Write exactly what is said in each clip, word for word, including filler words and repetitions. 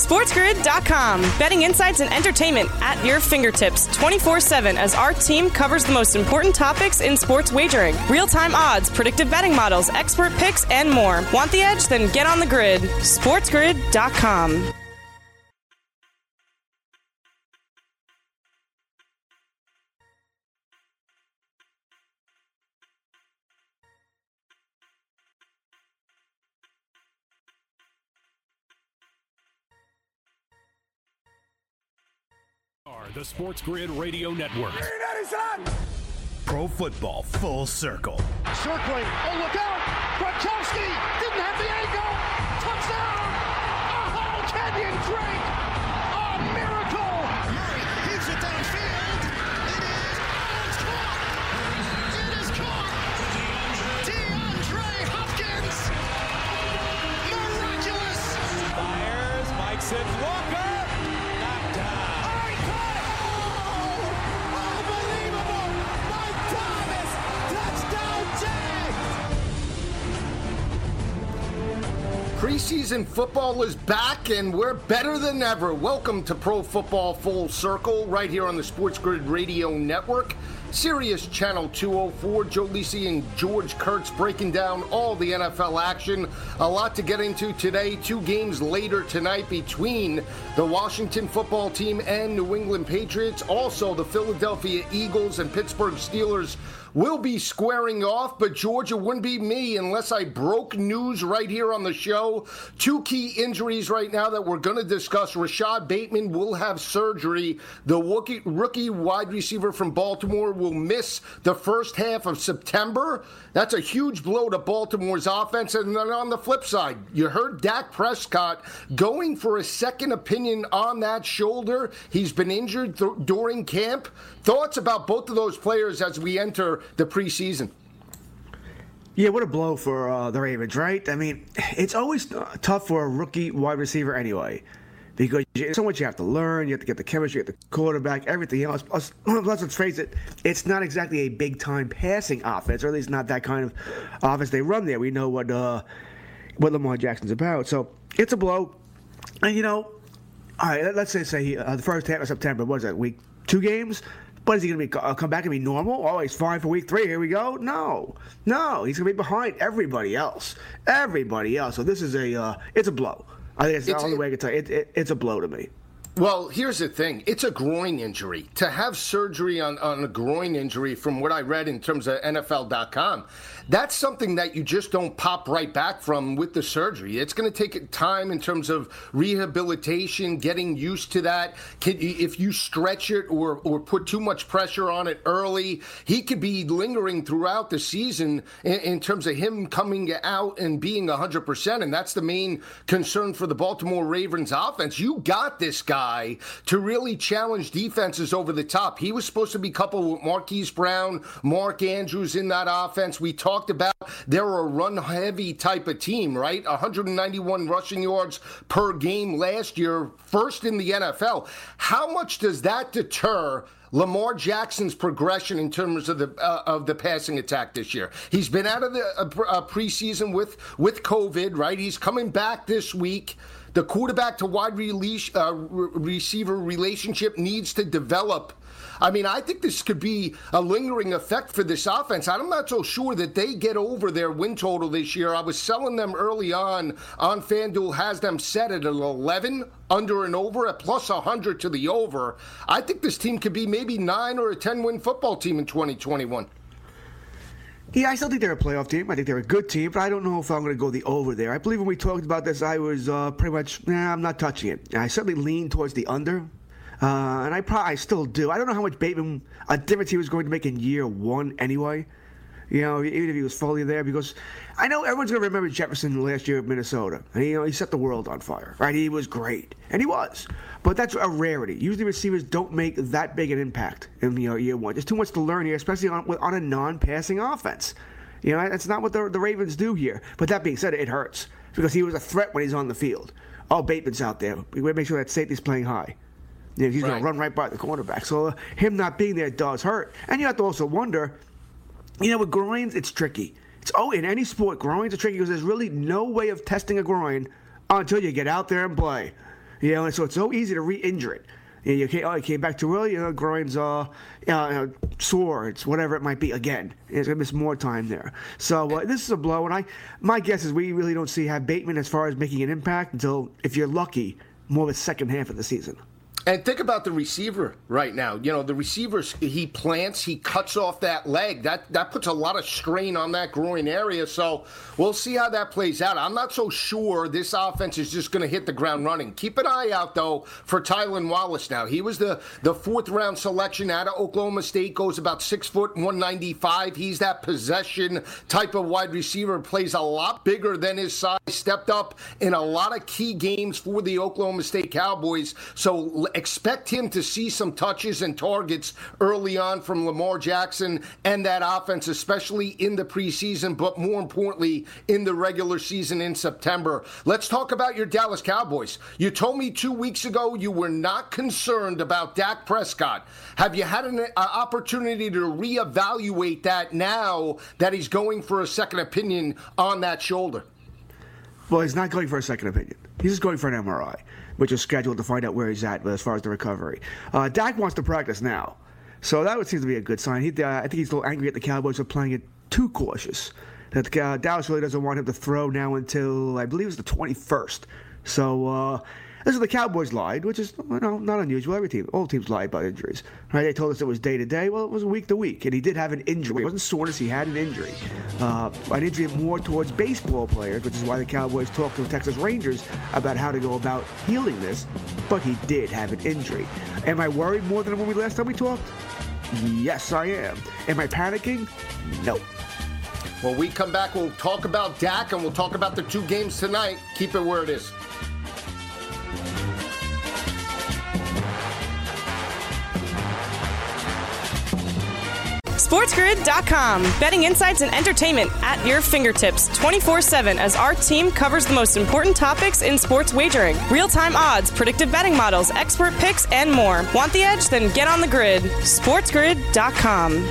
SportsGrid dot com. Betting insights and entertainment at your fingertips twenty-four seven as our team covers the most important topics in sports wagering. Real-time odds, predictive betting models, expert picks, and more. Want the edge? Then get on the grid. SportsGrid dot com. The Sports Grid Radio Network. Pro Football Full Circle. Circling. Oh, look out! Gronkowski didn't have the ankle. Touchdown! Oh, Kenyon Drake! A miracle! Murray heaves it downfield. It is caught. It is caught. DeAndre Hopkins. Miraculous. Fires. Mike Sims Walker. Knocked down. Preseason football is back, and we're better than ever. Welcome to Pro Football Full Circle, right here on the Sports Grid Radio Network. Sirius Channel two oh four, Joe Lisi and George Kurtz breaking down all the N F L action. A lot to get into today. Two games later tonight between the Washington football team and New England Patriots. Also, the Philadelphia Eagles and Pittsburgh Steelers will be squaring off, but Georgia wouldn't be me unless I broke news right here on the show. Two key injuries right now that we're going to discuss. Rashad Bateman will have surgery. The rookie, rookie wide receiver from Baltimore will miss the first half of September. That's a huge blow to Baltimore's offense. And then on the flip side, you heard Dak Prescott going for a second opinion on that shoulder. He's been injured th- during camp. Thoughts about both of those players as we enter the preseason? Yeah, what a blow for uh, the Ravens, right? I mean, it's always tough for a rookie wide receiver anyway, because there's so much you have to learn. You have to get the chemistry, you have the quarterback, everything else. Plus, let's face it, it's not exactly a big-time passing offense, or at least not that kind of offense they run there. We know what uh, what Lamar Jackson's about. So it's a blow. And, you know, all right, let's say, say uh, the first half of September, what is that, week two games? But is he going to be uh, come back and be normal? Oh, he's fine for week three. Here we go. No, no, he's going to be behind everybody else. Everybody else. So this is a uh, it's a blow. I think it's, it's the only way I can tell you. It, it, it's a blow to me. Well, here's the thing. It's a groin injury. To have surgery on, on a groin injury, from what I read in terms of N F L dot com, that's something that you just don't pop right back from with the surgery. It's going to take time in terms of rehabilitation, getting used to that. Can, if you stretch it or, or put too much pressure on it early, he could be lingering throughout the season in, in terms of him coming out and being one hundred percent, and that's the main concern for the Baltimore Ravens offense. You got this guy to really challenge defenses over the top. He was supposed to be coupled with Marquise Brown, Mark Andrews in that offense. We talked about they're a run-heavy type of team, right? one hundred ninety-one rushing yards per game last year, first in the N F L. How much does that deter Lamar Jackson's progression in terms of the uh, of the passing attack this year? He's been out of the uh, uh, preseason with, with COVID, right? He's coming back this week. The quarterback to wide release, uh, re- receiver relationship needs to develop. I mean, I think this could be a lingering effect for this offense. I'm not so sure that they get over their win total this year. I was selling them early on on FanDuel, has them set at an eleven, under and over, at plus one hundred to the over. I think this team could be maybe nine or a ten-win football team in twenty twenty-one. Yeah, I still think they're a playoff team. I think they're a good team, but I don't know if I'm going to go the over there. I believe when we talked about this, I was uh, pretty much, nah, I'm not touching it. I certainly lean towards the under, uh, and I probably I still do. I don't know how much Bateman, a difference he was going to make in year one anyway. You know, even if he was fully there, because I know everyone's going to remember Jefferson last year at Minnesota. And, you know, he set the world on fire, right? He was great, and he was. But that's a rarity. Usually receivers don't make that big an impact in, you know, year one. There's too much to learn here, especially on, on a non-passing offense. You know, that's not what the, the Ravens do here. But that being said, it hurts, because he was a threat when he's on the field. Oh, Bateman's out there. We got to make sure that safety's playing high. You know, he's right. going to run right by the quarterback. So uh, him not being there does hurt. And you have to also wonder, you know, with groins, it's tricky. It's oh, in any sport, groins are tricky because there's really no way of testing a groin until you get out there and play. You know, and so it's so easy to re-injure it. You, know, you, came, oh, you came back too early, you know, groin's uh, uh, sore, it's whatever it might be. Again, it's going to miss more time there. So uh, this is a blow, and I, my guess is we really don't see have Bateman as far as making an impact until, if you're lucky, more of the second half of the season. And think about the receiver right now. You know, the receivers, he plants, he cuts off that leg. That that puts a lot of strain on that groin area. So we'll see how that plays out. I'm not so sure this offense is just going to hit the ground running. Keep an eye out, though, for Tylan Wallace now. He was the, the fourth-round selection out of Oklahoma State, goes about six foot, one ninety-five. He's that possession type of wide receiver, plays a lot bigger than his size, stepped up in a lot of key games for the Oklahoma State Cowboys. So expect him to see some touches and targets early on from Lamar Jackson and that offense, especially in the preseason, but more importantly, in the regular season in September. Let's talk about your Dallas Cowboys. You told me two weeks ago you were not concerned about Dak Prescott. Have you had an uh, opportunity to reevaluate that now that he's going for a second opinion on that shoulder? Well, he's not going for a second opinion. He's just going for an M R I, which is scheduled to find out where he's at as far as the recovery. Uh, Dak wants to practice now, so that would seem to be a good sign. He, uh, I think he's a little angry at the Cowboys for playing it too cautious. That uh, Dallas really doesn't want him to throw now until, I believe it's the twenty-first. So, uh, listen, the Cowboys lied, which is you know, not unusual. Every team, all teams lie about injuries. Right? They told us it was day to day. Well, it was week to week, and he did have an injury. It wasn't soreness; he had an injury. Uh, an injury more towards baseball players, which is why the Cowboys talked to the Texas Rangers about how to go about healing this. But he did have an injury. Am I worried more than when we last time we talked? Yes, I am. Am I panicking? No. When we come back, we'll talk about Dak, and we'll talk about the two games tonight. Keep it where it is. SportsGrid dot com. Betting insights and entertainment at your fingertips twenty-four seven as our team covers the most important topics in sports wagering. Real-time odds, predictive betting models, expert picks, and more. Want the edge? Then get on the grid. SportsGrid dot com.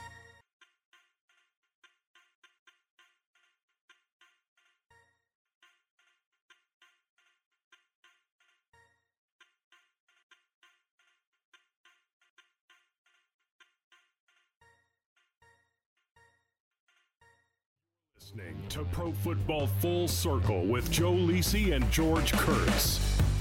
Listening to Pro Football Full Circle with Joe Lisi and George Kurtz.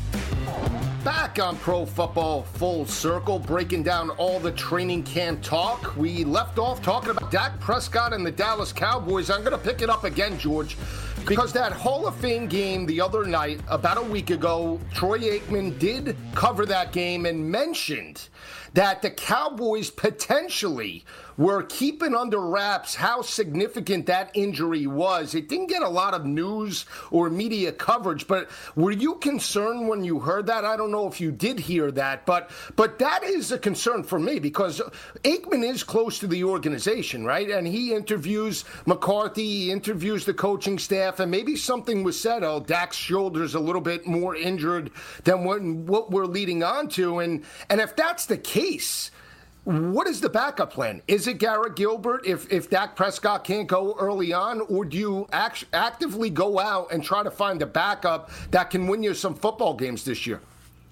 Back on Pro Football Full Circle, breaking down all the training camp talk. We left off talking about Dak Prescott and the Dallas Cowboys. I'm going to pick it up again, George, because that Hall of Fame game the other night, about a week ago, Troy Aikman did cover that game and mentioned that the Cowboys potentially were keeping under wraps how significant that injury was. It didn't get a lot of news or media coverage, but were you concerned when you heard that? I don't know if you did hear that, but but that is a concern for me because Aikman is close to the organization, right? And he interviews McCarthy, he interviews the coaching staff, and maybe something was said, oh, Dak's shoulder's a little bit more injured than what, what we're leading on to. And, and if that's the case, what is the backup plan? Is it Garrett Gilbert if, if Dak Prescott can't go early on, or do you act, actively go out and try to find a backup that can win you some football games this year?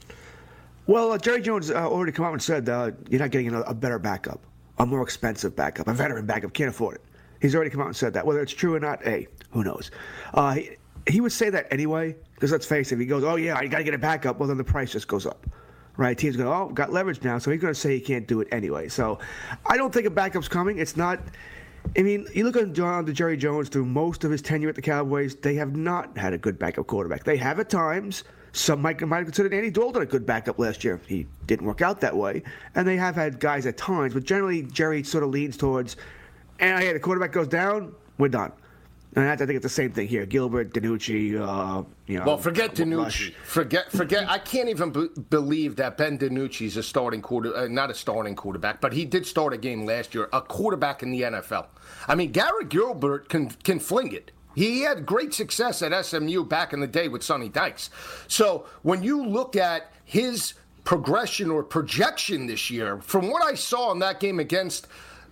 Well, uh, Jerry Jones uh, already come out and said uh, you're not getting a, a better backup, a more expensive backup, a veteran backup. Can't afford it. He's already come out and said that. Whether it's true or not, hey, who knows? Uh, he, he would say that anyway, because let's face it, if he goes, oh, yeah, I got to get a backup, well, then the price just goes up. Right, team's going, oh, got leverage now, so he's going to say he can't do it anyway. So I don't think a backup's coming. It's not, I mean, you look at John to Jerry Jones through most of his tenure at the Cowboys, they have not had a good backup quarterback. They have at times. Some might, might have considered Andy Dalton a good backup last year. He didn't work out that way. And they have had guys at times, but generally Jerry sort of leans towards, and hey, the quarterback goes down, we're done. And I think it's the same thing here. Gilbert, DiNucci, uh, you know. Well, forget DiNucci. Forget, forget. I can't even b- believe that Ben DiNucci's a starting quarter, uh, not a starting quarterback, but he did start a game last year, a quarterback in the N F L. I mean, Garrett Gilbert can can fling it. He had great success at S M U back in the day with Sonny Dykes. So when you look at his progression or projection this year, from what I saw in that game against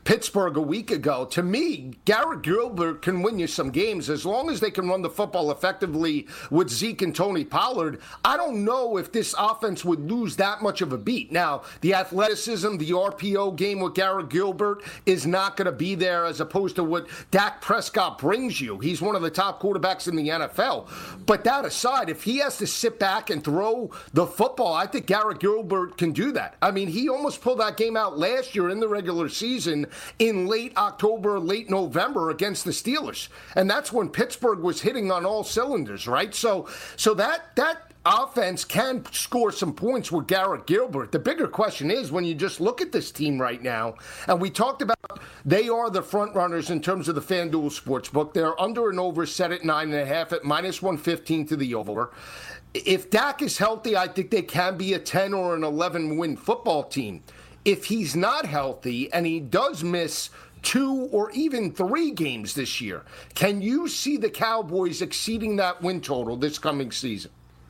Pittsburgh a week ago. To me, Garrett Gilbert can win you some games as long as they can run the football effectively with Zeke and Tony Pollard. I don't know if this offense would lose that much of a beat. Now, the athleticism, the R P O game with Garrett Gilbert is not going to be there as opposed to what Dak Prescott brings you. He's one of the top quarterbacks in the N F L. But that aside, if he has to sit back and throw the football, I think Garrett Gilbert can do that. I mean, he almost pulled that game out last year in the regular season in late October, late November against the Steelers. And that's when Pittsburgh was hitting on all cylinders, right? So so that that offense can score some points with Garrett Gilbert. The bigger question is when you just look at this team right now, and we talked about they are the front runners in terms of the FanDuel Sportsbook. They're under and over set at nine and a half at minus one fifteen to the over. If Dak is healthy, I think they can be a ten or an eleven win football team. If he's not healthy and he does miss two or even three games this year, can you see the Cowboys exceeding that win total this coming season?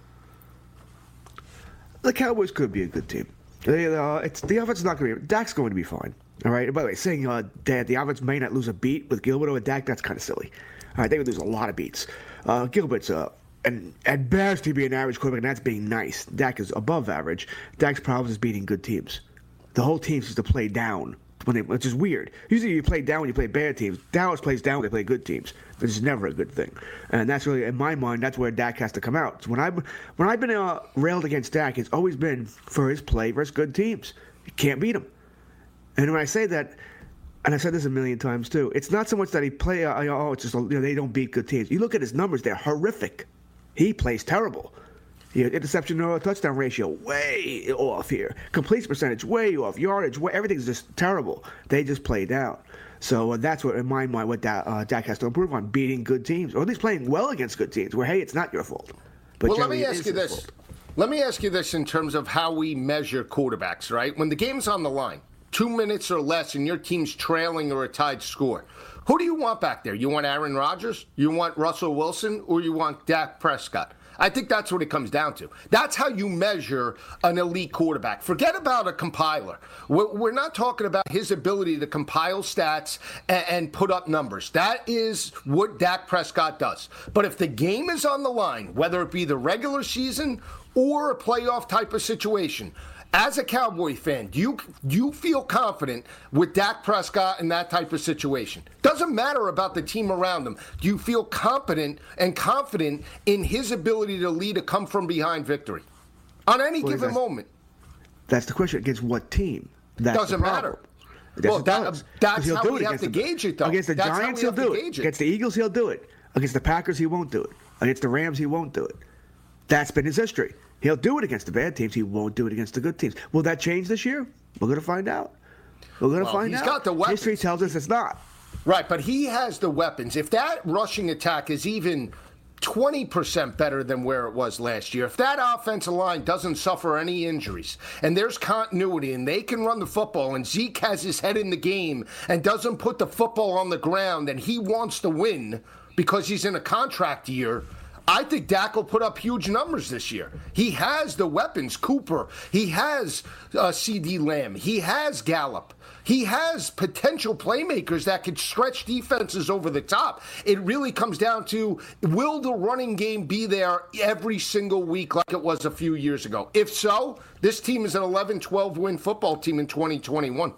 The Cowboys could be a good team. They, uh, it's, the offense is not going to be. Dak's going to be fine. All right. And by the way, saying uh, that the offense may not lose a beat with Gilbert or Dak, that's kind of silly. All right, they would lose a lot of beats. Uh, Gilbert's uh, and at best he'd be an average quarterback, and that's being nice. Dak is above average. Dak's problem is beating good teams. The whole team seems to play down, when they, which is weird. Usually you play down when you play bad teams. Dallas plays down when they play good teams. This is never a good thing. And that's really, in my mind, that's where Dak has to come out. So when I've, when I've been uh, railed against Dak, it's always been for his play versus good teams. You can't beat him. And when I say that, and I've said this a million times too, it's not so much that he play, uh, oh, it's just, you know, they don't beat good teams. You look at his numbers, they're horrific. He plays terrible. Yeah, interception to touchdown ratio way off here. Completion percentage way off. Yardage, way, everything's just terrible. They just play down. So uh, that's what, in my mind, what da- uh, Dak has to improve on: beating good teams, or at least playing well against good teams. Where hey, it's not your fault. But well, let me ask you this. Fault. Let me ask you this in terms of how we measure quarterbacks. Right, when the game's on the line, two minutes or less, and your team's trailing or a tied score, who do you want back there? You want Aaron Rodgers? You want Russell Wilson? Or you want Dak Prescott? I think that's what it comes down to. That's how you measure an elite quarterback. Forget about a compiler. We're not talking about his ability to compile stats and put up numbers. That is what Dak Prescott does. But if the game is on the line, whether it be the regular season or a playoff type of situation, as a Cowboy fan, do you do you feel confident with Dak Prescott in that type of situation? Doesn't matter about the team around him. Do you feel competent and confident in his ability to lead a come-from-behind victory on any well, given moment? That's the question. Against what team? That's Doesn't matter. Yes, well, that, that's he'll how do we it have to the, gauge it, though. Against the that's Giants, he'll do it. Against the Eagles, he'll do it. Against the Packers, he won't do it. Against the Rams, he won't do it. That's been his history. He'll do it against the bad teams. He won't do it against the good teams. Will that change this year? We're going to find out. We're going to well, find he's out. Got the weapons. History tells us it's not. Right, but he has the weapons. If that rushing attack is even twenty percent better than where it was last year, if that offensive line doesn't suffer any injuries and there's continuity and they can run the football and Zeke has his head in the game and doesn't put the football on the ground and he wants to win because he's in a contract year, I think Dak will put up huge numbers this year. He has the weapons, Cooper. He has uh, C D Lamb. He has Gallup. He has potential playmakers that could stretch defenses over the top. It really comes down to, will the running game be there every single week like it was a few years ago? If so, this team is an eleven twelve win football team in twenty twenty-one.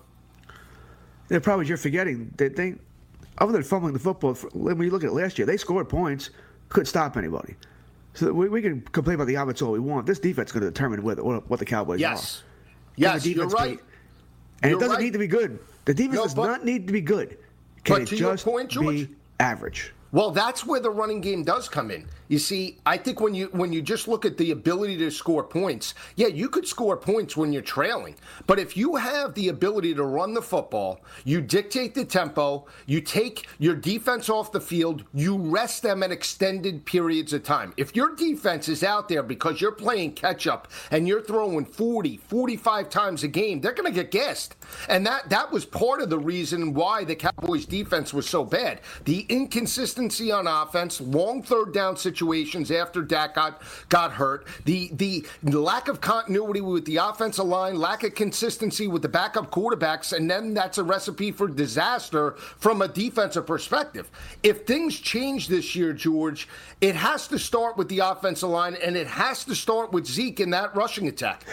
The problem is you're forgetting that they, other than fumbling the football, when you look at it last year, they scored points. Couldn't stop anybody. So we, we can complain about the offense all we want. This defense is going to determine what, what the Cowboys yes. are. Yes, yes, you're right. Be, and you're it doesn't right. need to be good. The defense no, does but, not need to be good. Can but it to just your point, George, be average? Well, that's where the running game does come in. You see, I think when you when you just look at the ability to score points, yeah, you could score points when you're trailing. But if you have the ability to run the football, you dictate the tempo, you take your defense off the field, you rest them at extended periods of time. If your defense is out there because you're playing catch-up and you're throwing forty, forty-five times a game, they're going to get gassed. And that, that was part of the reason why the Cowboys' defense was so bad. The inconsistency on offense, long third down situations, situations after Dak got, got hurt. The, the lack of continuity with the offensive line, lack of consistency with the backup quarterbacks, and then that's a recipe for disaster from a defensive perspective. If things change this year, George, it has to start with the offensive line, and it has to start with Zeke in that rushing attack.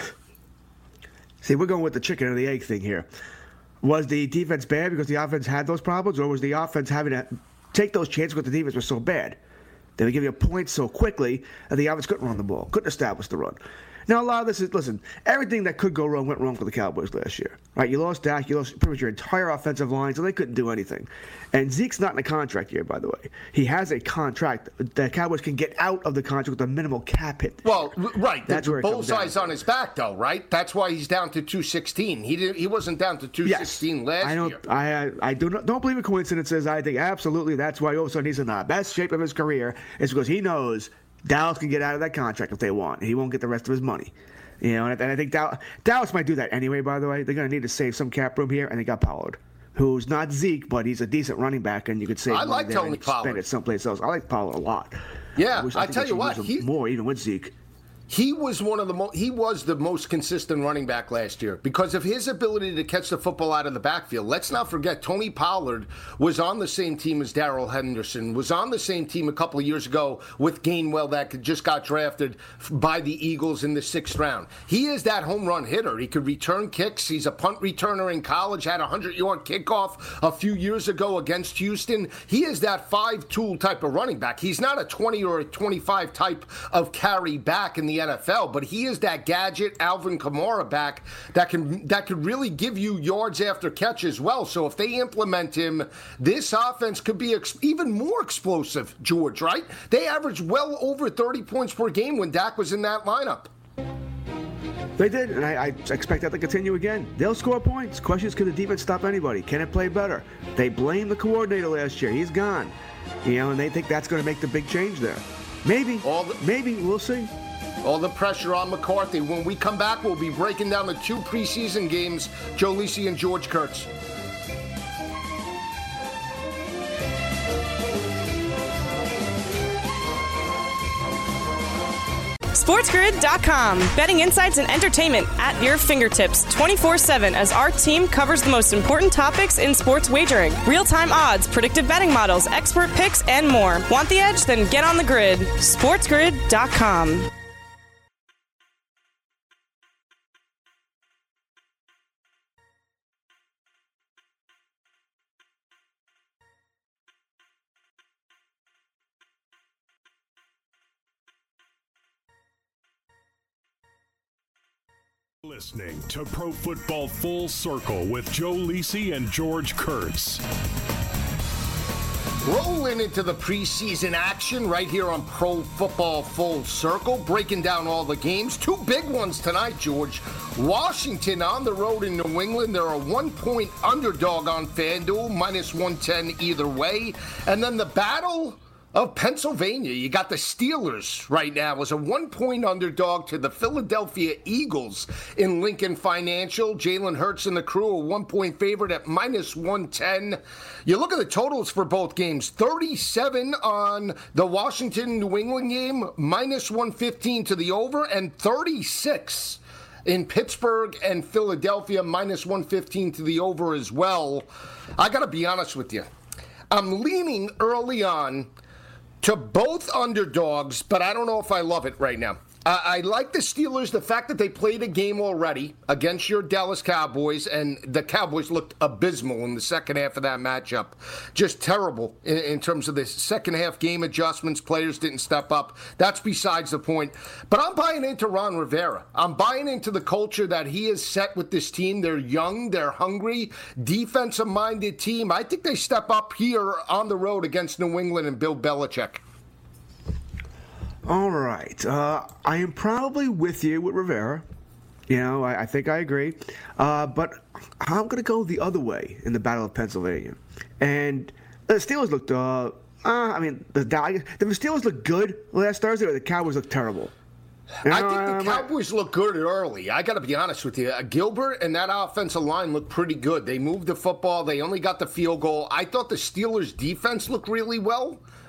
See, we're going with the chicken and the egg thing here. Was the defense bad because the offense had those problems, or was the offense having to take those chances because the defense was so bad? They would give you points so quickly that the offense couldn't run the ball, couldn't establish the run. Now, a lot of this is, listen, everything that could go wrong went wrong for the Cowboys last year. Right? You lost Dak, you lost pretty much your entire offensive line, so they couldn't do anything. And Zeke's not in a contract year, by the way. He has a contract. The Cowboys can get out of the contract with a minimal cap hit. Well, right. That's the where it bullseye's on his back, though, right? That's why he's down to two sixteen. He didn't. He wasn't down to two sixteen yes. last I don't, year. I I do not don't believe in coincidences. I think absolutely that's why all of a sudden he's in the best shape of his career. Is because he knows Dallas can get out of that contract if they want. He won't get the rest of his money. You know, and I, and I think Dallas, Dallas might do that anyway, by the way. They're going to need to save some cap room here, and they got Pollard, who's not Zeke, but he's a decent running back, and you could save I money like there Tony and spend Pollard. it someplace else. I like Pollard a lot. Yeah, I, wish, I, I think tell they you should what, use him he, more even with Zeke. He was one of the mo- he was the most consistent running back last year because of his ability to catch the football out of the backfield. Let's not forget Tony Pollard was on the same team as Darrell Henderson, was on the same team a couple of years ago with Gainwell that just got drafted by the Eagles in the sixth round. He is that home run hitter. He could return kicks. He's a punt returner in college, had a hundred-yard kickoff a few years ago against Houston. He is that five-tool type of running back. He's not a twenty or a twenty-five type of carry back in the N F L, but he is that gadget Alvin Kamara back that can that could really give you yards after catch as well. So if they implement him, this offense could be ex- even more explosive, George, right? They averaged well over thirty points per game when Dak was in that lineup. They did, and I, I expect that to continue again. They'll score points. Question is, can the defense stop anybody? Can it play better? They blame the coordinator last year. He's gone. You know, and they think that's going to make the big change there. Maybe. All the- Maybe. We'll see. All the pressure on McCarthy. When we come back, we'll be breaking down the two preseason games, Joe Lisi and George Kurtz. SportsGrid dot com. Betting insights and entertainment at your fingertips twenty-four seven as our team covers the most important topics in sports wagering. Real-time odds, predictive betting models, expert picks, and more. Want the edge? Then get on the grid. SportsGrid dot com. Listening to Pro Football Full Circle with Joe Lisi and George Kurtz. Rolling into the preseason action right here on Pro Football Full Circle, breaking down all the games. Two big ones tonight, George. Washington on the road in New England. They're a one-point underdog on FanDuel, minus one ten either way. And then the battle of Pennsylvania. You got the Steelers right now as a one-point underdog to the Philadelphia Eagles in Lincoln Financial. Jalen Hurts and the crew, a one-point favorite at minus one ten. You look at the totals for both games. thirty-seven on the Washington-New England game, minus one fifteen to the over, and thirty-six in Pittsburgh and Philadelphia, minus one fifteen to the over as well. I got to be honest with you. I'm leaning early on to both underdogs, but I don't know if I love it right now. Uh, I like the Steelers, the fact that they played a game already against your Dallas Cowboys, and the Cowboys looked abysmal in the second half of that matchup. Just terrible in, in terms of the second half game adjustments. Players didn't step up. That's besides the point. But I'm buying into Ron Rivera. I'm buying into the culture that he has set with this team. They're young, they're hungry, defensive-minded team. I think they step up here on the road against New England and Bill Belichick. All right. Uh, I am probably with you with Rivera. You know, I, I think I agree. Uh, but I'm going to go the other way in the Battle of Pennsylvania. And the Steelers looked, uh, uh, I mean, the, the Steelers looked good last Thursday, or the Cowboys looked terrible? You know, I think the Cowboys look good early. I got to be honest with you. Gilbert and that offensive line looked pretty good. They moved the football. They only got the field goal. I thought the Steelers' defense looked really well.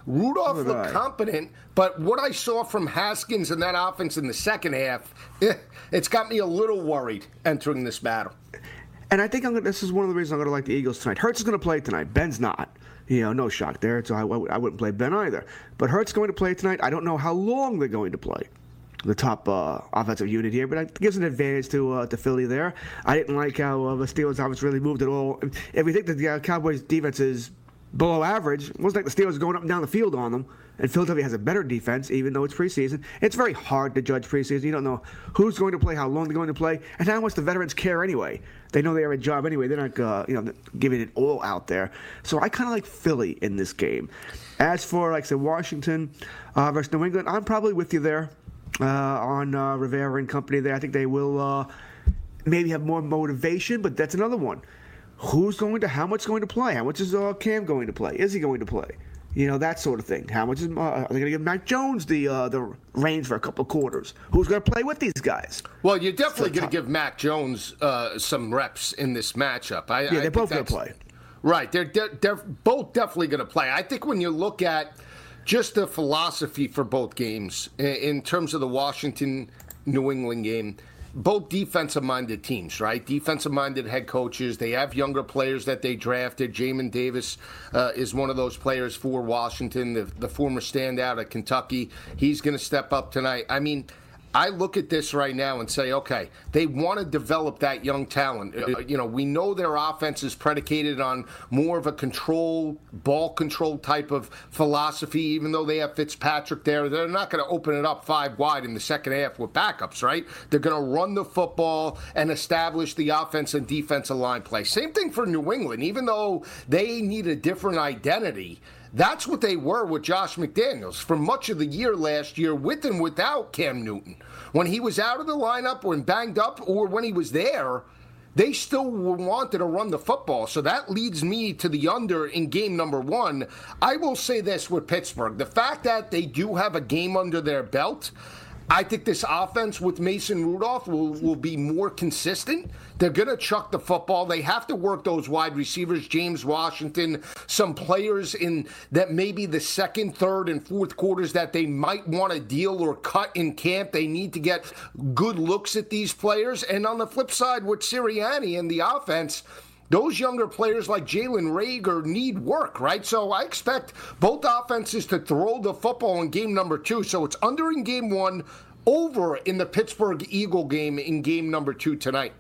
Rudolph Good looked eye. competent, but what I saw from Haskins and that offense in the second half, eh, it's got me a little worried entering this battle. And I think I'm gonna, this is one of the reasons I'm going to like the Eagles tonight. Hurts is going to play tonight. Ben's not. You know, no shock there. So I, I wouldn't play Ben either. But Hurts is going to play tonight. I don't know how long they're going to play. The top uh, offensive unit here, but it gives an advantage to uh, to Philly there. I didn't like how uh, the Steelers offense really moved at all. If we think that the uh, Cowboys defense is below average, it wasn't like the Steelers going up and down the field on them. And Philadelphia has a better defense, even though it's preseason. It's very hard to judge preseason. You don't know who's going to play, how long they're going to play, and how much the veterans care anyway. They know they have a job anyway. They're not, uh, you know, giving it all out there. So I kind of like Philly in this game. As for, like I said, Washington uh, versus New England, I'm probably with you there. Uh, on uh, Rivera and company there. I think they will uh, maybe have more motivation, but that's another one. Who's going to, how much going to play? How much is uh, Cam going to play? Is he going to play? You know, that sort of thing. How much is, uh, are they going to give Mac Jones the uh, the reins for a couple of quarters? Who's going to play with these guys? Well, you're definitely going to give Mac Jones uh, some reps in this matchup. I, Yeah, they're I both going to play. Right. They're, they're, they're both definitely going to play. I think when you look at just the philosophy for both games, in terms of the Washington-New England game, both defensive-minded teams, right? Defensive-minded head coaches. They have younger players that they drafted. Jamin Davis uh, is one of those players for Washington, the, the former standout at Kentucky. He's going to step up tonight. I mean, I look at this right now and say, okay, they want to develop that young talent. Uh, you know, we know their offense is predicated on more of a control, ball control type of philosophy, even though they have Fitzpatrick there. They're not going to open it up five wide in the second half with backups, right? They're going to run the football and establish the offense and defensive line play. Same thing for New England, even though they need a different identity. That's what they were with Josh McDaniels for much of the year last year, with and without Cam Newton. When he was out of the lineup, when banged up, or when he was there, they still wanted to run the football. So that leads me to the under in game number one. I will say this with Pittsburgh. The fact that they do have a game under their belt, I think this offense with Mason Rudolph will, will be more consistent. They're going to chuck the football. They have to work those wide receivers, James Washington, some players in that maybe the second, third, and fourth quarters that they might want to deal or cut in camp. They need to get good looks at these players. And on the flip side, with Sirianni and the offense, those younger players like Jalen Reagor need work, right? So I expect both offenses to throw the football in game number two. So it's under in game one, over in the Pittsburgh Eagle game in game number two tonight.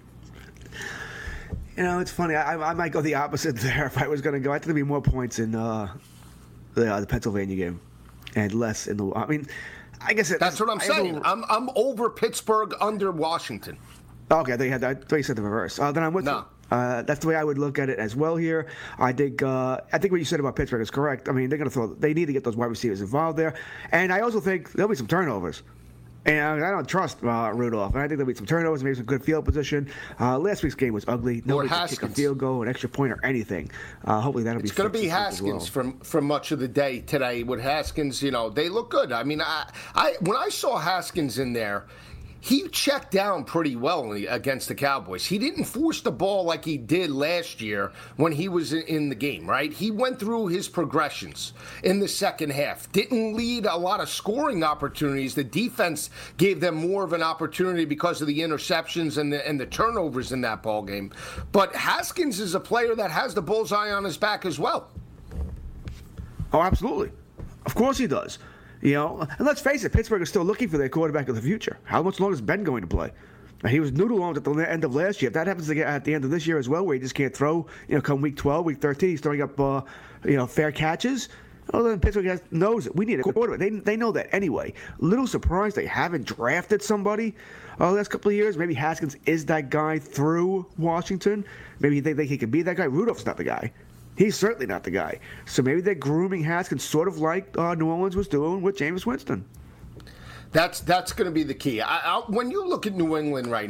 You know, it's funny. I, I might go the opposite there if I was going to go. I think there'd be more points in uh, the, uh, the Pennsylvania game and less in the. I mean, I guess it, That's what I'm I saying. Over, I'm I'm over Pittsburgh, under Washington. Okay, they had that. I thought you said the reverse. Uh, then I'm with No. you. Uh, that's the way I would look at it as well here. I think uh, I think what you said about Pittsburgh is correct. I mean, they're going to throw. They need to get those wide receivers involved there, and I also think there'll be some turnovers. And I don't trust uh, Rudolph. And I think there'll be some turnovers, maybe some good field position. Uh, last week's game was ugly. Nobody could kick a field goal, an extra point, or anything. Uh, hopefully that'll It's be. going to be fixed Haskins as well. from for much of the day today. With Haskins, you know, they look good. I mean, I, I when I saw Haskins in there, he checked down pretty well against the Cowboys. He didn't force the ball like he did last year when he was in the game, right? He went through his progressions in the second half. Didn't lead a lot of scoring opportunities. The defense gave them more of an opportunity because of the interceptions and the, and the turnovers in that ball game. But Haskins is a player that has the bullseye on his back as well. Oh, absolutely. Of course he does. You know, and let's face it, Pittsburgh is still looking for their quarterback of the future. How much longer is Ben going to play? And he was noodle armed at the end of last year. If that happens again at the end of this year as well, where he just can't throw, you know, come week twelve, week thirteen, he's throwing up, uh, you know, fair catches. Well, then Pittsburgh has, knows it. We need a quarterback. They they know that anyway. Little surprised they haven't drafted somebody uh, the last couple of years. Maybe Haskins is that guy through Washington. Maybe they think he could be that guy. Rudolph's not the guy. He's certainly not the guy. So maybe they're grooming Haskins sort of like uh, New Orleans was doing with Jameis Winston. That's that's going to be the key. I, I, when you look at New England right now,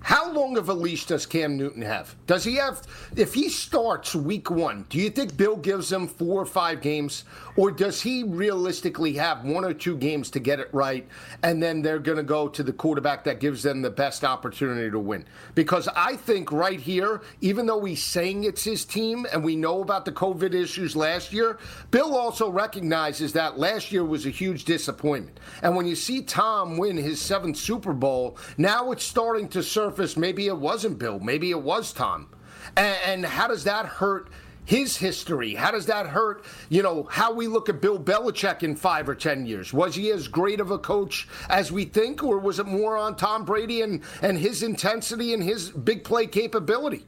How long of a leash does Cam Newton have? Does he have, if he starts week one, do you think Bill gives him four or five games? Or does he realistically have one or two games to get it right, and then they're going to go to the quarterback that gives them the best opportunity to win? Because I think right here, even though he's saying it's his team, and we know about the COVID issues last year, Bill also recognizes that last year was a huge disappointment. And when you see Tom win his seventh Super Bowl, now it's starting to surface, maybe it wasn't Bill, maybe it was Tom. And, and how does that hurt his history? How does that hurt, you know, how we look at Bill Belichick in five or ten years? Was he as great of a coach as we think, or was it more on Tom Brady and, and his intensity and his big play capability?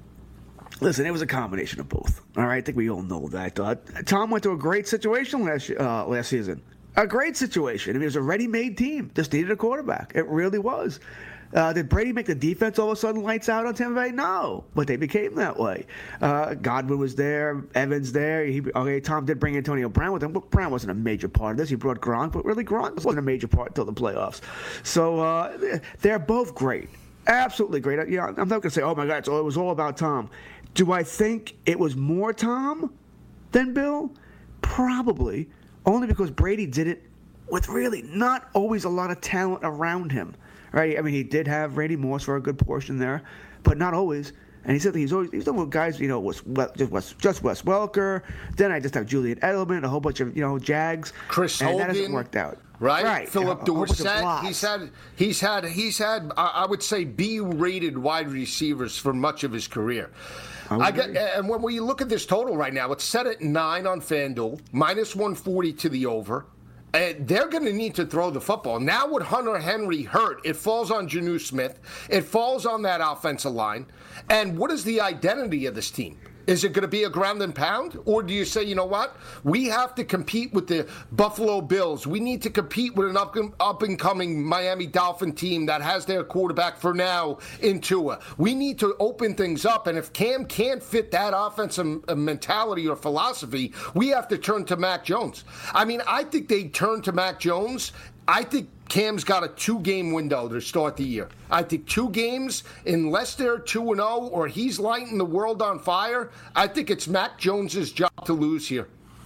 Listen, it was a combination of both. All right, I think we all know that. Uh, Tom went to a great situation last uh, last season. A great situation. I mean, it was a ready-made team. Just needed a quarterback. It really was. Uh, did Brady make the defense all of a sudden lights out on Tampa Bay? No, but they became that way. Uh, Godwin was there, Evans there. He, okay, Tom did bring Antonio Brown with him, but Brown wasn't a major part of this. He brought Gronk, but really Gronk wasn't a major part until the playoffs. So uh, they're both great, absolutely great. Yeah, I'm not going to say, oh my God, it was all about Tom. Do I think it was more Tom than Bill? Probably, only because Brady did it with really not always a lot of talent around him. Right, I mean, he did have Randy Moss for a good portion there, but not always. And he said that he's always he's done with guys, you know, was just Wes, just Wes Welker. Then I just have Julian Edelman, a whole bunch of you know Jags. Chris and Hogan, that hasn't worked out. Right, right. Philip Dorsett. He's had he's had he's had I would say B-rated wide receivers for much of his career. I, I got, and when we look at this total right now, it's set at nine on FanDuel, minus one forty to the over. And they're going to need to throw the football. Now with Hunter Henry hurt, it falls on Jonnu Smith. It falls on that offensive line. And what is the identity of this team? Is it going to be a ground and pound? Or do you say, you know what? We have to compete with the Buffalo Bills. We need to compete with an up, up-and-coming Miami Dolphin team that has their quarterback for now in Tua. We need to open things up. And if Cam can't fit that offensive mentality or philosophy, we have to turn to Mac Jones. I mean, I think they turn to Mac Jones. I think Cam's got a two-game window to start the year. I think two games, unless they're two and oh or he's lighting the world on fire, I think it's Mac Jones's job to lose here.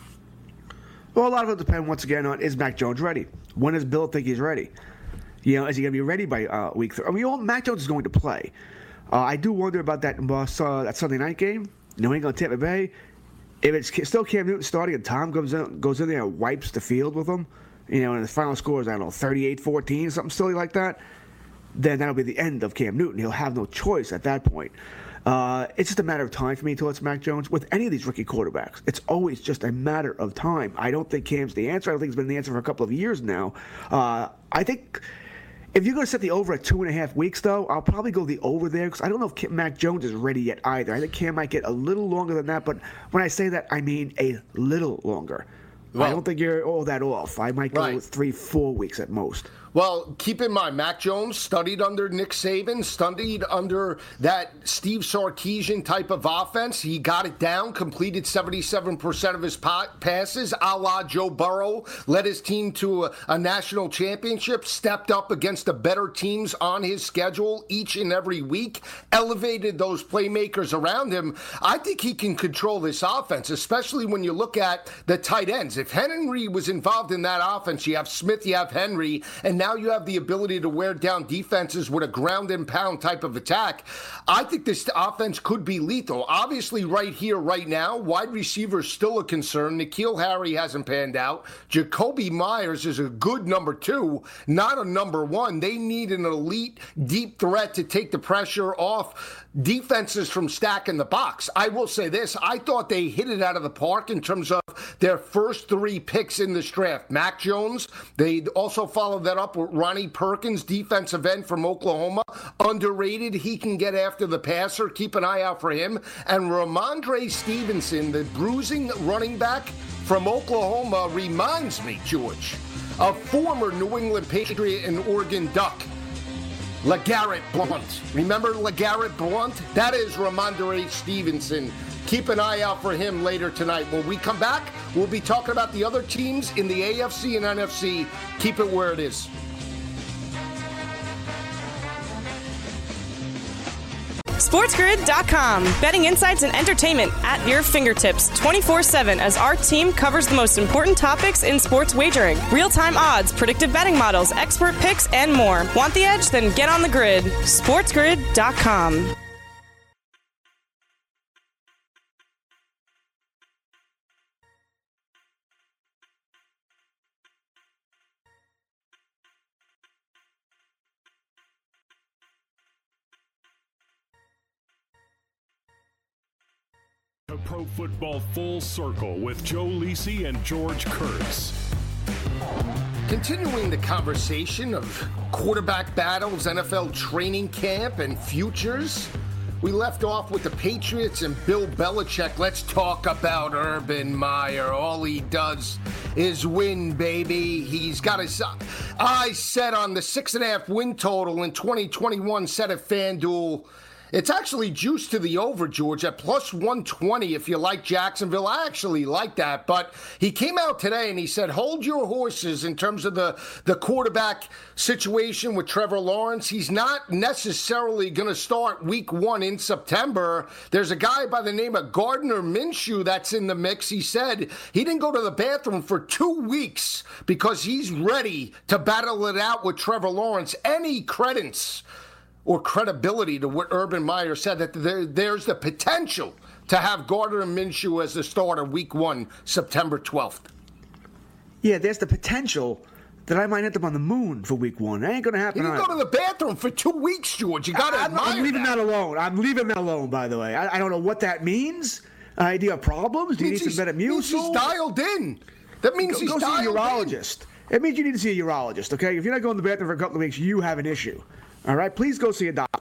Well, a lot of it depends, once again, on is Mac Jones ready? When does Bill think he's ready? You know, is he going to be ready by uh, week three? I mean, all, Mac Jones is going to play. Uh, I do wonder about that, uh, that Sunday night game, New England, Tampa Bay. If it's still Cam Newton starting and Tom goes in, goes in there and wipes the field with him, you know, and the final score is, I don't know, thirty-eight fourteen, something silly like that, then that'll be the end of Cam Newton. He'll have no choice at that point. Uh, it's just a matter of time for me until it's Mac Jones. With any of these rookie quarterbacks, it's always just a matter of time. I don't think Cam's the answer. I don't think he's been the answer for a couple of years now. Uh, I think if you're going to set the over at two and a half weeks, though, I'll probably go the over there because I don't know if Cam, Mac Jones is ready yet either. I think Cam might get a little longer than that, but when I say that, I mean a little longer. Well, I don't think you're all that off. I might go right. with three, four weeks at most. Well, keep in mind, Mac Jones studied under Nick Saban, studied under that Steve Sarkisian type of offense. He got it down, completed seventy-seven percent of his passes, a la Joe Burrow, led his team to a, a national championship, stepped up against the better teams on his schedule each and every week, elevated those playmakers around him. I think he can control this offense, especially when you look at the tight ends. If Henry was involved in that offense, you have Smith, you have Henry, and now Now you have the ability to wear down defenses with a ground and pound type of attack. I think this offense could be lethal. Obviously, right here, right now, wide receiver is still a concern. N'Keal Harry hasn't panned out. Jacoby Myers is a good number two, not a number one. They need an elite, deep threat to take the pressure off defenses from stacking the box. I will say this. I thought they hit it out of the park in terms of their first three picks in this draft. Mac Jones, they also followed that up with Ronnie Perkins, defensive end from Oklahoma. Underrated. He can get after the passer. Keep an eye out for him. And Ramondre Stevenson, the bruising running back from Oklahoma, reminds me, George, of former New England Patriot and Oregon Duck, LeGarrette Blount. Remember LeGarrette Blount? That is Ramondre Stevenson. Keep an eye out for him later tonight. When we come back, we'll be talking about the other teams in the A F C and N F C. Keep it where it is. SportsGrid dot com. Betting insights and entertainment at your fingertips twenty-four seven as our team covers the most important topics in sports wagering. Real-time odds, predictive betting models, expert picks, and more. Want the edge? Then get on the grid. SportsGrid dot com. To Pro Football Full Circle with Joe Lisi and George Kurtz. Continuing the conversation of quarterback battles, N F L training camp, and futures, we left off with the Patriots and Bill Belichick. Let's talk about Urban Meyer. All he does is win, baby. He's got his eyes set on the six and a half win total in twenty twenty-one set at FanDuel. It's actually juiced to the over, George, at plus one twenty if you like Jacksonville. I actually like that. But he came out today and he said, hold your horses in terms of the, the quarterback situation with Trevor Lawrence. He's not necessarily going to start week one in September. There's a guy by the name of Gardner Minshew that's in the mix. He said he didn't go to the bathroom for two weeks because he's ready to battle it out with Trevor Lawrence. Any credence or credibility to what Urban Meyer said, that there, there's the potential to have Gardner Minshew as the starter week one, September twelfth. Yeah, there's the potential that I might end up on the moon for week one. That ain't going to happen. You didn't go to the bathroom for two weeks, George. You got to admire I'm leaving that. that alone. I'm leaving that alone, by the way. I, I don't know what that means. Uh, do you have problems? Do you need some better means music? he's dialed in. That means go, he's go dialed see a urologist. in. It means you need to see a urologist, okay? If you're not going to the bathroom for a couple of weeks, you have an issue. All right? Please go see a doctor.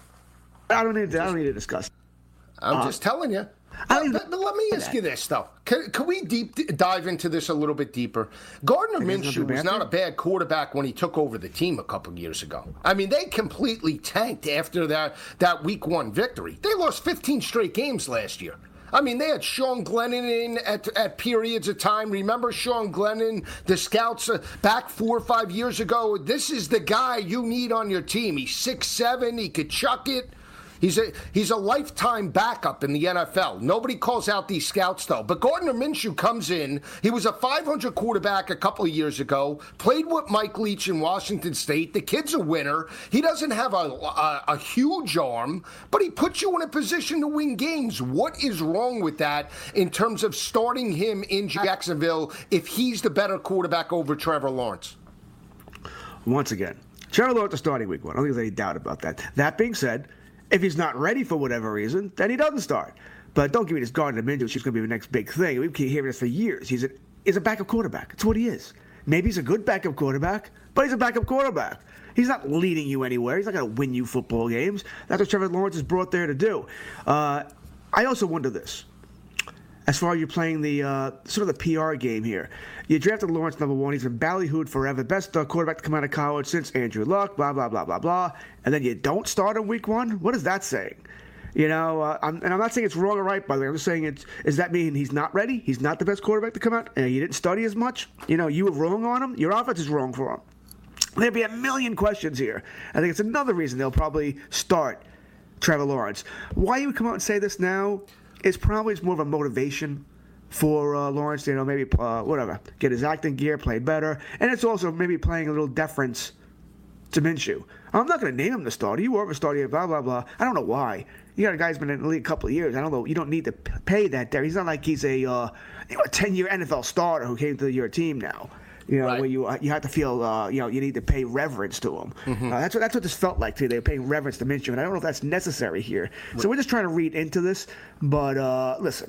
I don't need to, I don't need to discuss. I'm uh, just telling you. I don't But, but let me ask you this, though. Can, can we deep dive into this a little bit deeper? Gardner Minshew was not a bad quarterback when he took over the team a couple of years ago. I mean, they completely tanked after that, that week one victory. They lost fifteen straight games last year. I mean, they had Sean Glennon in at, at periods of time. Remember Sean Glennon, the scouts uh, back four or five years ago? This is the guy you need on your team. He's six seven. He could chuck it. He's a he's a lifetime backup in the N F L. Nobody calls out these scouts, though. But Gardner Minshew comes in. He was a five hundred quarterback a couple of years ago, played with Mike Leach in Washington State. The kid's a winner. He doesn't have a, a, a huge arm, but he puts you in a position to win games. What is wrong with that in terms of starting him in Jacksonville if he's the better quarterback over Trevor Lawrence? Once again, Trevor Lawrence is starting week one. I don't think there's any doubt about that. That being said, if he's not ready for whatever reason, then he doesn't start. But don't give me this Gardner Minshew. She's going to be the next big thing. We've been hearing this for years. He's a, he's a backup quarterback. That's what he is. Maybe he's a good backup quarterback, but he's a backup quarterback. He's not leading you anywhere. He's not going to win you football games. That's what Trevor Lawrence is brought there to do. Uh, I also wonder this. As far as you're playing the uh, sort of the P R game here, you drafted Lawrence number one. He's been ballyhooed forever. Best uh, quarterback to come out of college since Andrew Luck, blah, blah, blah, blah, blah. And then you don't start in week one? What is that saying? You know, uh, I'm, and I'm not saying it's wrong or right, by the way. I'm just saying, it's, does that mean he's not ready? He's not the best quarterback to come out? And you didn't study as much? You know, you were wrong on him? Your offense is wrong for him. There'll be a million questions here. I think it's another reason they'll probably start Trevor Lawrence. Why you would come out and say this now is probably it's more of a motivation for uh, Lawrence, you know, maybe, uh, whatever, get his acting gear, play better. And it's also maybe playing a little deference to Minshew. I'm not going to name him the starter. You were a starter, blah, blah, blah. I don't know why. You got a guy who's been in the league a couple of years. I don't know. You don't need to pay that there. He's not like he's a, uh, you know, a ten-year N F L starter who came to your team now. You know, right. where you uh, you have to feel, uh, you know, you need to pay reverence to him. Mm-hmm. Uh, that's what that's what this felt like today. They were paying reverence to Minshew, and I don't know if that's necessary here. Right. So we're just trying to read into this. But uh, listen,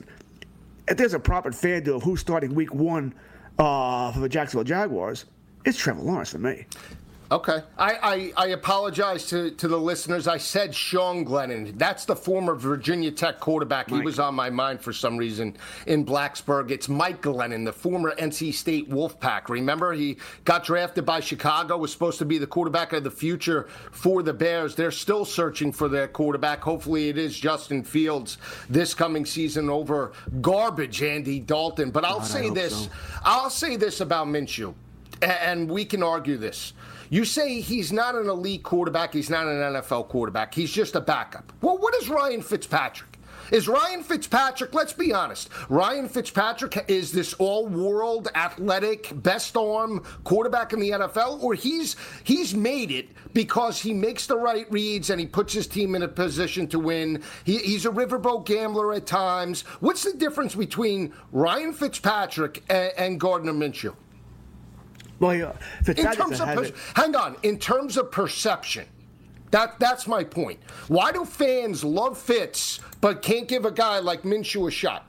if there's a proper FanDuel of who's starting week one uh, for the Jacksonville Jaguars, it's Trevor Lawrence to me. Okay. I, I, I apologize to, to the listeners. I said Sean Glennon. That's the former Virginia Tech quarterback. Mike. He was on my mind for some reason in Blacksburg. It's Mike Glennon, the former N C State Wolfpack. Remember, he got drafted by Chicago, was supposed to be the quarterback of the future for the Bears. They're still searching for their quarterback. Hopefully it is Justin Fields this coming season over garbage Andy Dalton. But I'll God, say this. So. I'll say this about Minshew, and we can argue this. You say he's not an elite quarterback, he's not an N F L quarterback, he's just a backup. Well, what is Ryan Fitzpatrick? Is Ryan Fitzpatrick, let's be honest, Ryan Fitzpatrick is this all-world, athletic, best-arm quarterback in the N F L, or he's he's made it because he makes the right reads and he puts his team in a position to win. He, he's a riverboat gambler at times. What's the difference between Ryan Fitzpatrick and, and Gardner Minshew? Well, yeah, in terms of per- hang on, in terms of perception. That That's my point. Why do fans love Fitz but can't give a guy like Minshew a shot?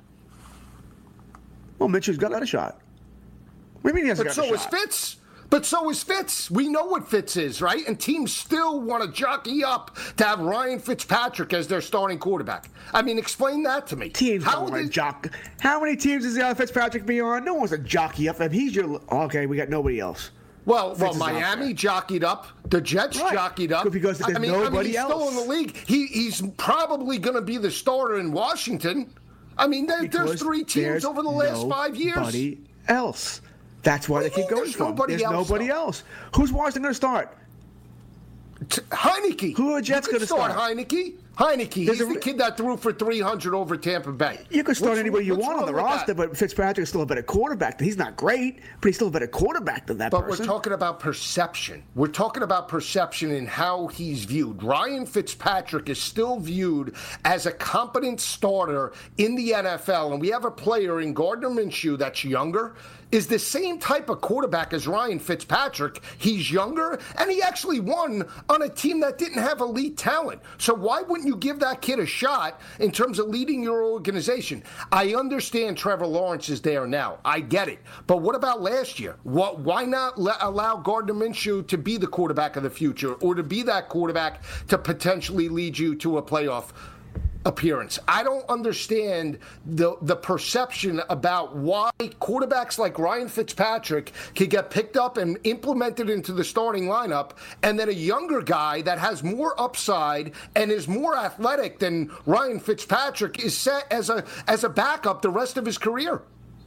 Well, Minshew's got a shot. What do you mean he hasn't but got so a shot? is Fitz. But so is Fitz. We know what Fitz is, right? And teams still want to jockey up to have Ryan Fitzpatrick as their starting quarterback. I mean, explain that to me. Teams How don't want did- to jock. How many teams does uh, Fitzpatrick be on? No one wants to jockey up him. He's your okay. We got nobody else. Well, Fitz well, is out Miami there. jockeyed up. The Jets Right. jockeyed up. Because there's I mean, I mean, nobody he's still else. in the league. He, he's probably going to be the starter in Washington. I mean, there, there's Because three teams there's over the last five years. Nobody else. That's why What they do you keep mean going there's for him. nobody There's else, nobody though? else. Who's Washington going to start? T- Heineke. Who are Jets You could gonna start? start? Heineke. Heineke. There's He's a- the kid that threw for three hundred over Tampa Bay. You can start What's- anybody you what's want on the wrong with roster, that? but Fitzpatrick's still a better quarterback. He's not great, but he's still a better quarterback than that But person. we're talking about perception. We're talking about perception and how he's viewed. Ryan Fitzpatrick is still viewed as a competent starter in the N F L, and we have a player in Gardner Minshew that's younger, is the same type of quarterback as Ryan Fitzpatrick. He's younger, and he actually won on a team that didn't have elite talent. So why wouldn't you give that kid a shot in terms of leading your organization? I understand Trevor Lawrence is there now. I get it. But what about last year? What, why not let, allow Gardner Minshew to be the quarterback of the future, or to be that quarterback to potentially lead you to a playoff appearance? I don't understand the the perception about why quarterbacks like Ryan Fitzpatrick can get picked up and implemented into the starting lineup, and then a younger guy that has more upside and is more athletic than Ryan Fitzpatrick is set as a as a backup the rest of his career.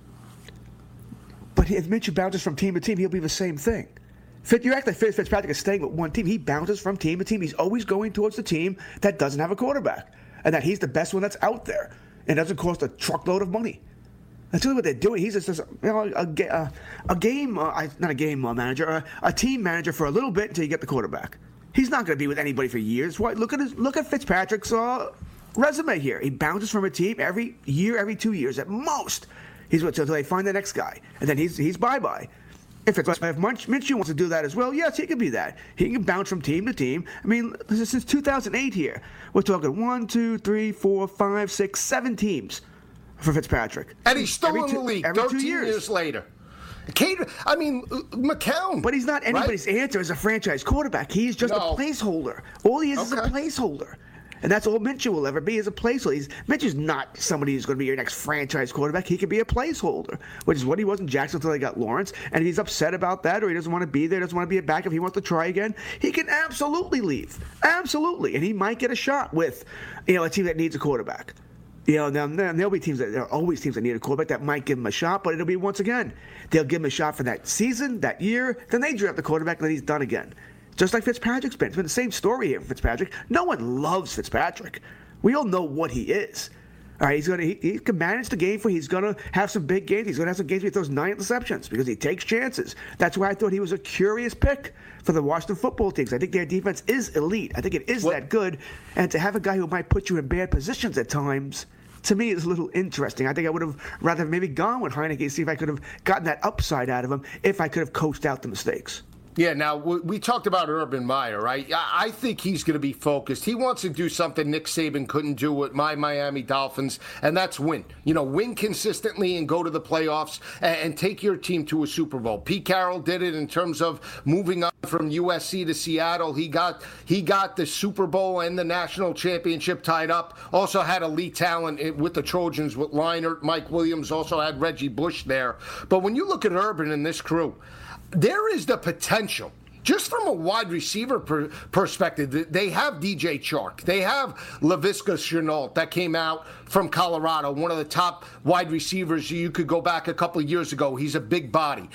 But if Minshew bounces from team to team, he'll be the same thing. Fitz, you act like Fitz, Fitzpatrick is staying with one team. He bounces from team to team. He's always going towards the team that doesn't have a quarterback, and that he's the best one that's out there, and doesn't cost a truckload of money. That's really what they're doing. He's just, just you know, a, a, a game, uh, not a game uh, manager, a, a team manager for a little bit until you get the quarterback. He's not going to be with anybody for years. Why? Look at his, look at Fitzpatrick's uh, resume here. He bounces from a team every year, every two years at most. He's what until they find the next guy, and then he's he's bye bye. If it's if Minch, Minshew wants to do that as well, yes, he can be that. He can bounce from team to team. I mean, this is since two thousand eight here. We're talking one, two, three, four, five, six, seven teams for Fitzpatrick. And he's still Every in two- the league every two thirteen years. years later. Kate, I mean, McCown. But he's not anybody's right? answer as a franchise quarterback. He's just No. a placeholder. All he is is a Okay. placeholder. And that's all Minshew will ever be, is a placeholder. He's, Minshew's not somebody who's going to be your next franchise quarterback. He could be a placeholder, which is what he was in Jacksonville until they got Lawrence. And if he's upset about that, or he doesn't want to be there, doesn't want to be a backup, if he wants to try again, he can absolutely leave. Absolutely. And he might get a shot with, you know, a team that needs a quarterback. You know, now, now there'll be teams that there are always teams that need a quarterback that might give him a shot, but it'll be once again, they'll give him a shot for that season, that year, then they draft the quarterback, and then he's done again. Just like Fitzpatrick's been. It's been the same story here for Fitzpatrick. No one loves Fitzpatrick. We all know what he is. All right, he's gonna he, he can manage the game for. He's gonna have some big games. He's gonna have some games where he throws nine interceptions because he takes chances. That's why I thought he was a curious pick for the Washington football teams. I think their defense is elite. I think it is What- that good. And to have a guy who might put you in bad positions at times, to me, is a little interesting. I think I would have rather maybe gone with Heineke, see if I could have gotten that upside out of him if I could have coached out the mistakes. Yeah, now, we we talked about Urban Meyer, right? I I think he's going to be focused. He wants to do something Nick Saban couldn't do with my Miami Dolphins, and that's win. You know, win consistently and go to the playoffs and, and take your team to a Super Bowl. Pete Carroll did it in terms of moving up from U S C to Seattle. He got he got the Super Bowl and the national championship tied up. Also had elite talent with the Trojans with Leinart, Mike Williams, also had Reggie Bush there. But when you look at Urban and this crew, there is the potential, just from a wide receiver per, perspective. They have D J Chark. They have Laviska Shenault that came out from Colorado, one of the top wide receivers. You could go back a couple of years ago. He's a big body.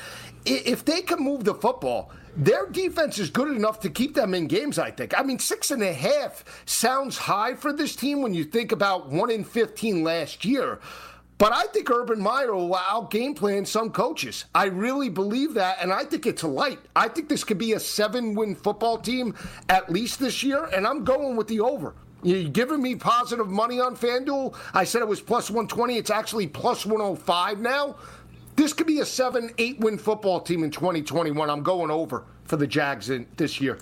if they can move the football, their defense is good enough to keep them in games, I think. I mean, six and a half sounds high for this team when you think about one in fifteen last year. But I think Urban Meyer will out game plan some coaches. I really believe that, and I think it's light. I think this could be a seven-win football team at least this year, and I'm going with the over. You're giving me positive money on FanDuel. I said it was plus one twenty. It's actually plus one oh five now. This could be a seven, eight-win football team in twenty twenty-one. I'm going over for the Jags in this year.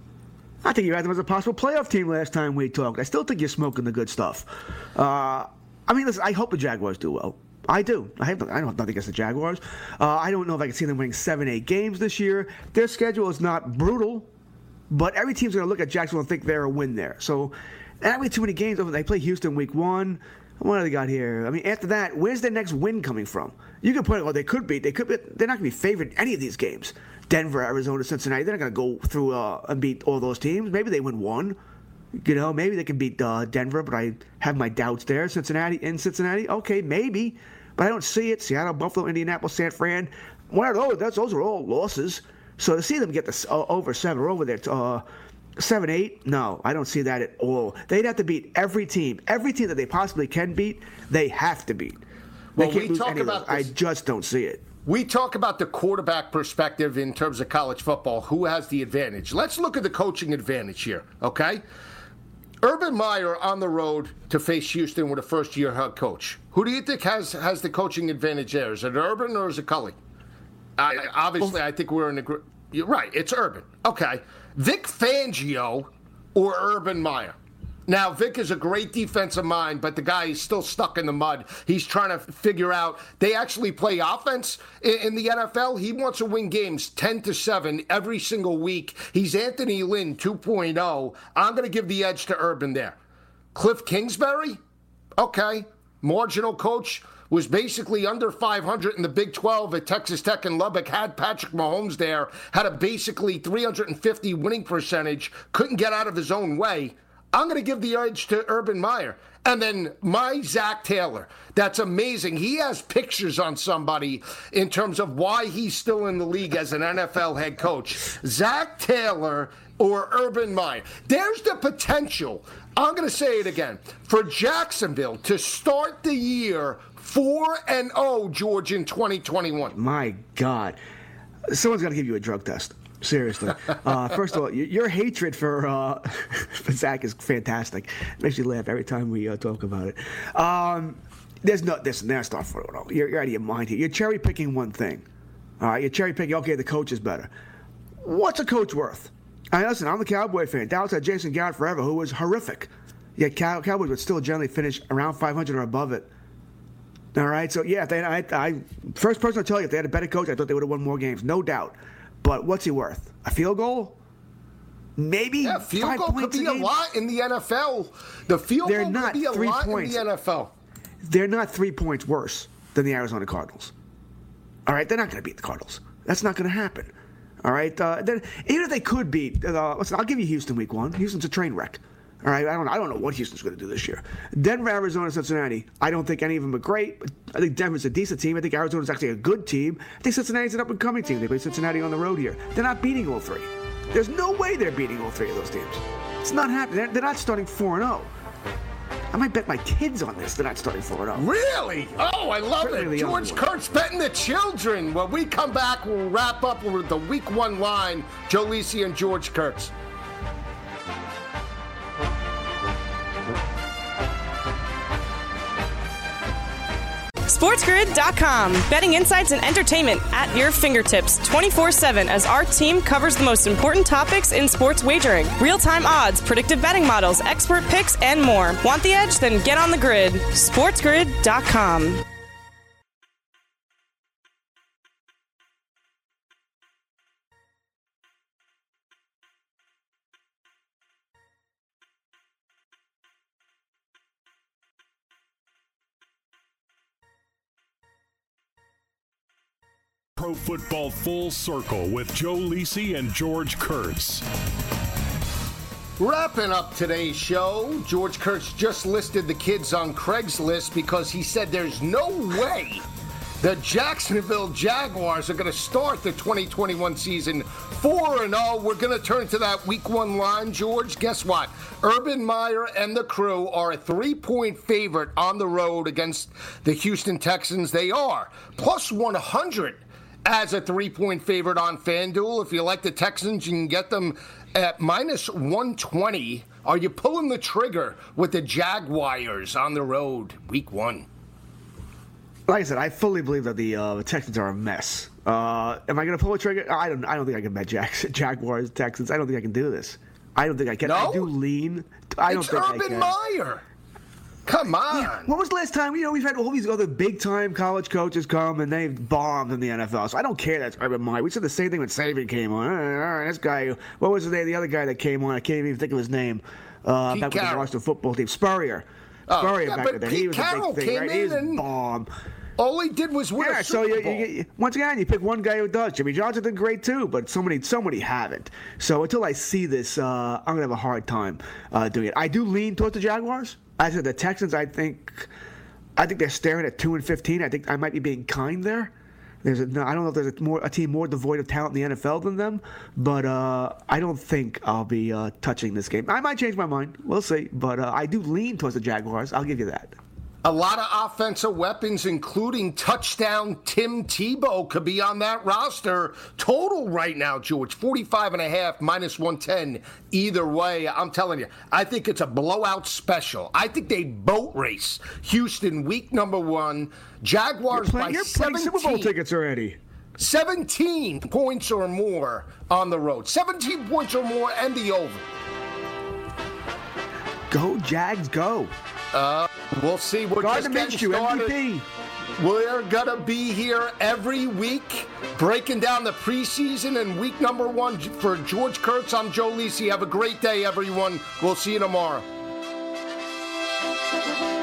I think you had them as a possible playoff team last time we talked. I still think you're smoking the good stuff. Uh, I mean, listen, I hope the Jaguars do well. I do. I have, I don't have nothing against the Jaguars. Uh, I don't know if I can see them winning seven, eight games this year. Their schedule is not brutal, but every team's going to look at Jacksonville and think they're a win there. So, that way too many games. They play Houston week one. What do they got here? I mean, after that, where's their next win coming from? You can put it, well, they could be. They could be. They're not going to be favored in any of these games. Denver, Arizona, Cincinnati, they're not going to go through uh, and beat all those teams. Maybe they win one. You know, maybe they can beat uh, Denver, but I have my doubts there. Cincinnati, in Cincinnati, okay, maybe. But I don't see it. Seattle, Buffalo, Indianapolis, San Fran. One of those, that's, those are all losses. So to see them get this uh, over seven or over there, uh, seven, eight, no, I don't see that at all. They'd have to beat every team. Every team that they possibly can beat, they have to beat. They Well, can't we lose talk any of about those. this. I just don't see it. We talk about the quarterback perspective in terms of college football. Who has the advantage? Let's look at the coaching advantage here, okay? Urban Meyer on the road to face Houston with a first-year head coach. Who do you think has, has the coaching advantage there? Is it Urban or is it Cully? I, obviously, I think we're in agreement. You're right, it's Urban. Okay. Vic Fangio or Urban Meyer? Now, Vic is a great defensive mind, but the guy is still stuck in the mud. He's trying to figure out. They actually play offense in, in the N F L. He wants to win games ten to seven every single week. He's Anthony Lynn two point oh. I'm going to give the edge to Urban there. Cliff Kingsbury? Okay. Marginal coach. Was basically under five hundred in the Big twelve at Texas Tech and Lubbock, had Patrick Mahomes there, had a basically three hundred fifty winning percentage, couldn't get out of his own way. I'm going to give the edge to Urban Meyer. And then my Zach Taylor. That's amazing. He has pictures on somebody in terms of why he's still in the league as an N F L head coach. Zach Taylor or Urban Meyer. There's the potential, I'm going to say it again, for Jacksonville to start the year four and oh, George, in twenty twenty-one. My God. Someone's got to give you a drug test. Seriously. Uh, first of all, your hatred for, uh, for Zach is fantastic. Makes you laugh every time we uh, talk about it. Um, there's no, this, that's not for it. You're, you're out of your mind here. You're cherry picking one thing. All right, you're cherry picking, okay, the coach is better. What's a coach worth? I mean, listen, I'm a Cowboy fan. Dallas had Jason Garrett forever, who was horrific. Yet Cow- Cowboys would still generally finish around five hundred or above it. All right, so yeah, if they, I, I, first person to tell you, if they had a better coach, I thought they would have won more games, no doubt. But what's he worth? A field goal? Maybe Yeah, field five goal could points be a a game? lot in the N F L. The field They're goal not could be a three lot points. in the N F L. They're not three points worse than the Arizona Cardinals. All right, they're not going to beat the Cardinals. That's not going to happen. All right, uh, then even if they could beat, uh, listen, I'll give you Houston week one. Houston's a train wreck. All right, I don't, I don't know what Houston's going to do this year. Denver, Arizona, Cincinnati. I don't think any of them are great. But I think Denver's a decent team. I think Arizona's actually a good team. I think Cincinnati's an up-and-coming team. They play Cincinnati on the road here. They're not beating all three. There's no way they're beating all three of those teams. It's not happening. They're, they're not starting four and oh. I might bet my kids on this. They're not starting four and oh. Really? Oh, I love Certainly it. the young George one. Kurtz betting the children. When we come back, we'll wrap up with the week one line. Joe Lisi and George Kurtz. SportsGrid dot com. Betting insights and entertainment at your fingertips twenty-four seven as our team covers the most important topics in sports wagering. Real-time odds, predictive betting models, expert picks, and more. Want the edge? Then get on the grid. SportsGrid dot com. Pro Football Full Circle with Joe Lisi and George Kurtz. Wrapping up today's show, George Kurtz just listed the kids on Craigslist because he said there's no way The Jacksonville Jaguars are going to start the twenty twenty-one season four and oh. We're going to turn to that week one line, George. Guess what? Urban Meyer and the crew are a three-point favorite on the road against the Houston Texans. They are plus one hundred as a three-point favorite on FanDuel. If you like the Texans, you can get them at minus one twenty. Are you pulling the trigger with the Jaguars on the road week one? Like I said, I fully believe that the, uh, the Texans are a mess. Uh, am I going to pull a trigger? I don't. I don't think I can bet Jack- Jaguars, Texans. I don't think I can do this. I don't think I can. No? I do lean. I don't it's think Urban I can. Meyer. Come on. Yeah. When was the last time? You know, we've had all these other big-time college coaches come, and they've bombed in the N F L. So I don't care that's Urban Meyer. We said the same thing when Saban came on. All right, all right, this guy. What was his name? The other guy that came on. I can't even think of his name. Uh, back with the Washington football team, Spurrier. Oh, Spurrier yeah, back but then. Pete He was Carroll a big thing, came right? He in was and- bomb. All he did was win Yeah, a so Super you, Bowl. you, you, once again, you pick one guy who does. Jimmy Johnson did great too, but so many, so many haven't. So until I see this, uh, I'm gonna have a hard time uh, doing it. I do lean towards the Jaguars. I said the Texans. I think, I think they're staring at two and fifteen. I think I might be being kind there. There's a, no, I don't know if there's a, more, a team more devoid of talent in the N F L than them, but uh, I don't think I'll be uh, touching this game. I might change my mind. We'll see, but uh, I do lean towards the Jaguars. I'll give you that. A lot of offensive weapons, including touchdown Tim Tebow, could be on that roster. Total right now, George, forty-five and a half, minus one ten. Either way, I'm telling you, I think it's a blowout special. I think they boat race Houston week number one. Jaguars You're playing, by you're playing seventeen. Super Bowl tickets already. seventeen points or more on the road. seventeen points or more and the over. Go Jags, go! Uh, we'll see. We're Gardner just getting Minshew, started. M V P. We're going to be here every week breaking down the preseason and week number one for George Kurtz. I'm Joe Lisi. Have a great day, everyone. We'll see you tomorrow.